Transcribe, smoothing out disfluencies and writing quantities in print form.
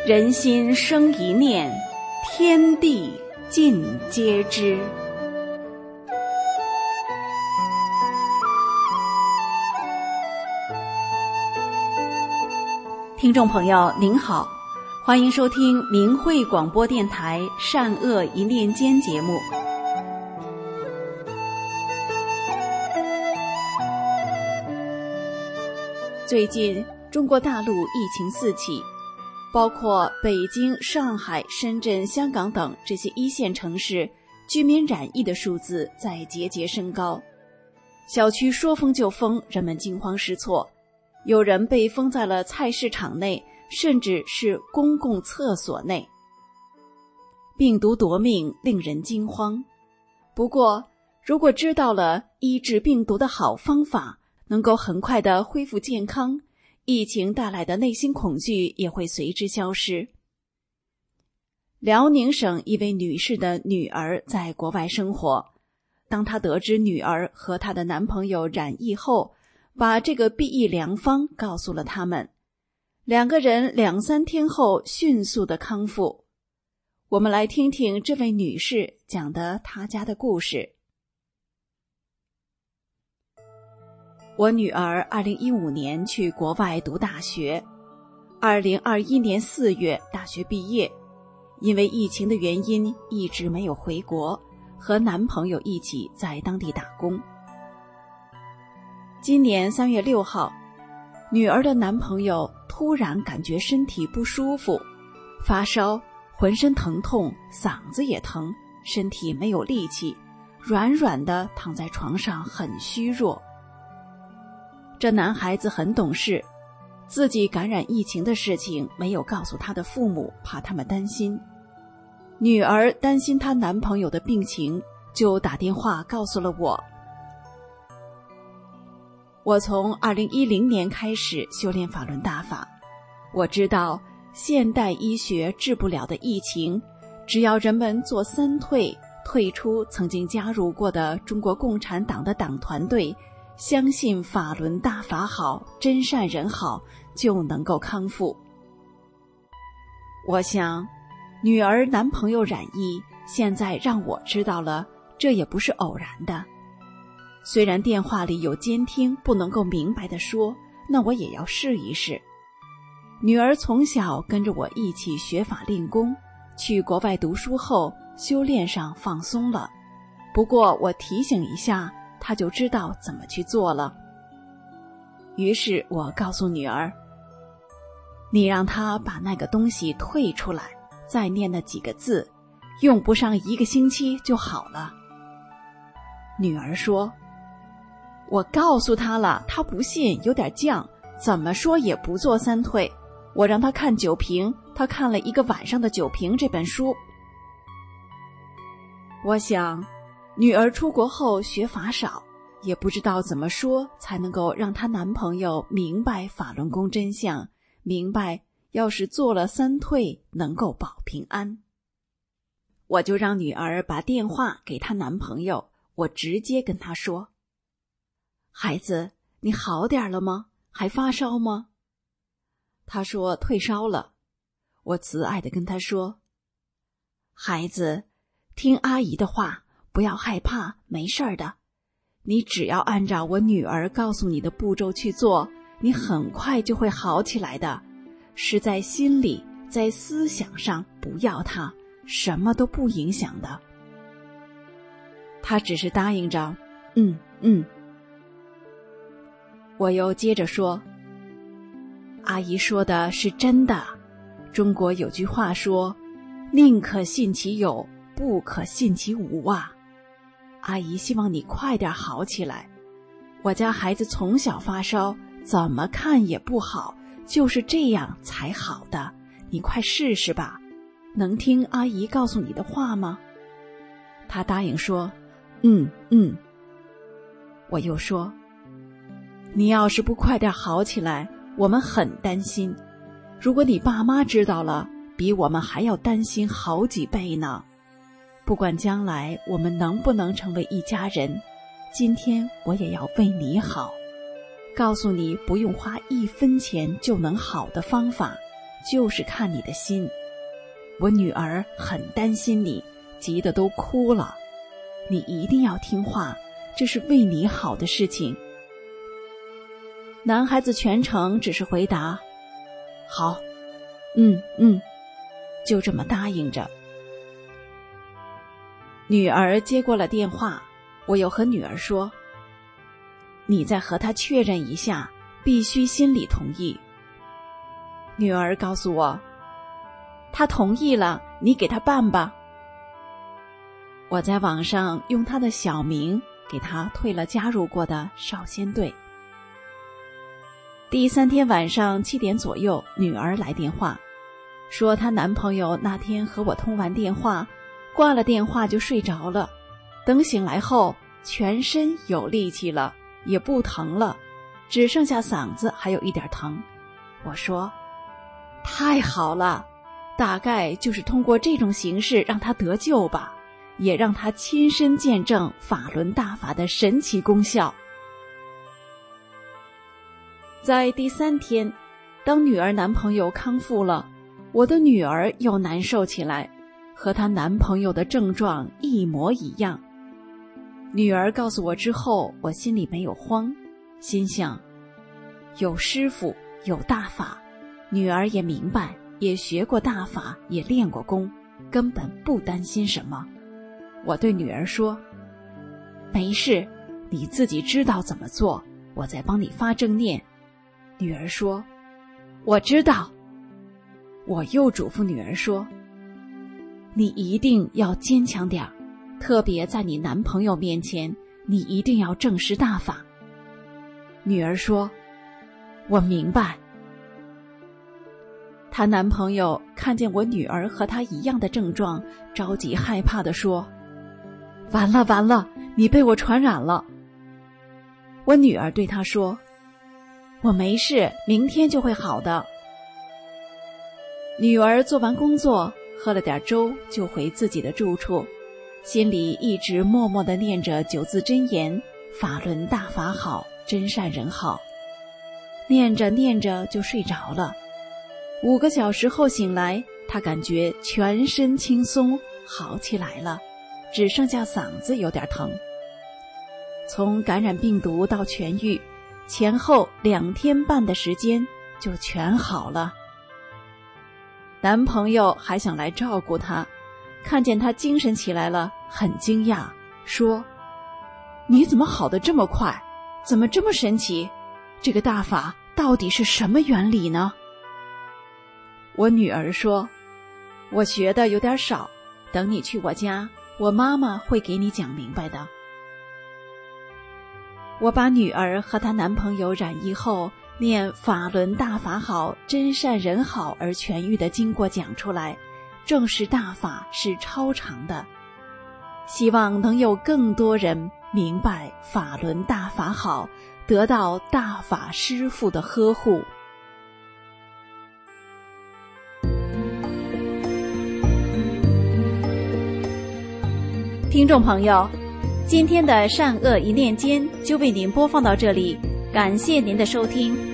人心生一念，天地尽皆知。听众朋友您好，欢迎收听明慧广播电台善恶一念间节目。最近中国大陆疫情四起，包括北京、上海、深圳、香港等这些一线城市，居民染疫的数字在节节升高。小区说封就封，人们惊慌失措，有人被封在了菜市场内，甚至是公共厕所内。病毒夺命，令人惊慌。不过，如果知道了医治病毒的好方法，能够很快地恢复健康，疫情带来的内心恐惧也会随之消失。辽宁省一位女士的女儿在国外生活，当她得知女儿和她的男朋友染疫后，把这个避疫良方告诉了他们，两个人2-3天后迅速的康复。我们来听听这位女士讲的她家的故事。我女儿2015年去国外读大学，2021年4月大学毕业，因为疫情的原因一直没有回国，和男朋友一起在当地打工。今年3月6号，女儿的男朋友突然感觉身体不舒服，发烧，浑身疼痛，嗓子也疼，身体没有力气，软软的躺在床上，很虚弱。这男孩子很懂事，自己感染疫情的事情没有告诉他的父母，怕他们担心。女儿担心她男朋友的病情，就打电话告诉了我。我从2010年开始修炼法轮大法，我知道现代医学治不了的疫情，只要人们做3退，退出曾经加入过的中国共产党的党团队，相信法轮大法好，真善人好，就能够康复。我想，女儿男朋友染疫，现在让我知道了，这也不是偶然的。虽然电话里有监听，不能够明白地说，那我也要试一试。女儿从小跟着我一起学法练功，去国外读书后，修炼上放松了。不过我提醒一下，她就知道怎么去做了。于是我告诉女儿，你让她把那个东西退出来，再念那几个字，用不上1个星期就好了。女儿说，我告诉她了，她不信，有点犟，怎么说也不做3退。我让她看酒瓶，她看了1个晚上的酒瓶这本书。我想女儿出国后学法少，也不知道怎么说才能够让她男朋友明白法轮功真相，明白要是做了3退能够保平安。我就让女儿把电话给她男朋友，我直接跟她说，孩子，你好点了吗？还发烧吗？她说退烧了。我慈爱地跟她说，孩子，听阿姨的话，不要害怕，没事儿的。你只要按照我女儿告诉你的步骤去做，你很快就会好起来的。是在心里，在思想上不要它，什么都不影响的。她只是答应着，我又接着说，阿姨说的是真的。中国有句话说，宁可信其有，不可信其无啊。阿姨希望你快点好起来。我家孩子从小发烧，怎么看也不好，就是这样才好的。你快试试吧，能听阿姨告诉你的话吗？她答应说，我又说，你要是不快点好起来，我们很担心。如果你爸妈知道了，比我们还要担心好几倍呢。不管将来我们能不能成为一家人，今天我也要为你好，告诉你不用花1分钱就能好的方法， 就是看你的心。我女儿很担心你，急得都哭了。你一定要听话，这是为你好的事情。男孩子全程只是回答好，就这么答应着。女儿接过了电话，我又和女儿说，你再和他确认一下，必须心里同意。女儿告诉我，他同意了，你给他办吧。我在网上用他的小名给他退了加入过的少先队。第3天晚上7点左右，女儿来电话，说她男朋友那天和我通完电话，挂了电话就睡着了，等醒来后全身有力气了，也不疼了，只剩下嗓子还有一点疼。我说，太好了，大概就是通过这种形式让他得救吧，也让他亲身见证法轮大法的神奇功效。在第3天，当女儿男朋友康复了，我的女儿又难受起来，和她男朋友的症状一模一样。女儿告诉我之后，我心里没有慌，心想，有师父，有大法，女儿也明白，也学过大法，也练过功，根本不担心什么。我对女儿说，没事，你自己知道怎么做，我再帮你发正念。女儿说，我知道。我又嘱咐女儿说，你一定要坚强点，特别在你男朋友面前，你一定要正视大法。女儿说，我明白。她男朋友看见我女儿和她一样的症状，着急害怕地说，完了完了，你被我传染了。我女儿对她说，我没事，明天就会好的。女儿做完工作，喝了点粥，就回自己的住处，心里一直默默地念着9字真言，法轮大法好，真善人好。念着念着就睡着了。5个小时后醒来，她感觉全身轻松，好起来了，只剩下嗓子有点疼。从感染病毒到痊愈，前后2天半的时间就全好了。男朋友还想来照顾她，看见她精神起来了，很惊讶，说，你怎么好得这么快？怎么这么神奇？这个大法到底是什么原理呢？我女儿说，我学的有点少，等你去我家，我妈妈会给你讲明白的。我把女儿和她男朋友染疫后念法轮大法好，真善人好而痊愈的经过讲出来，正是大法是超常的，希望能有更多人明白法轮大法好，得到大法师父的呵护。听众朋友，今天的善恶一念间就为您播放到这里，感谢您的收听。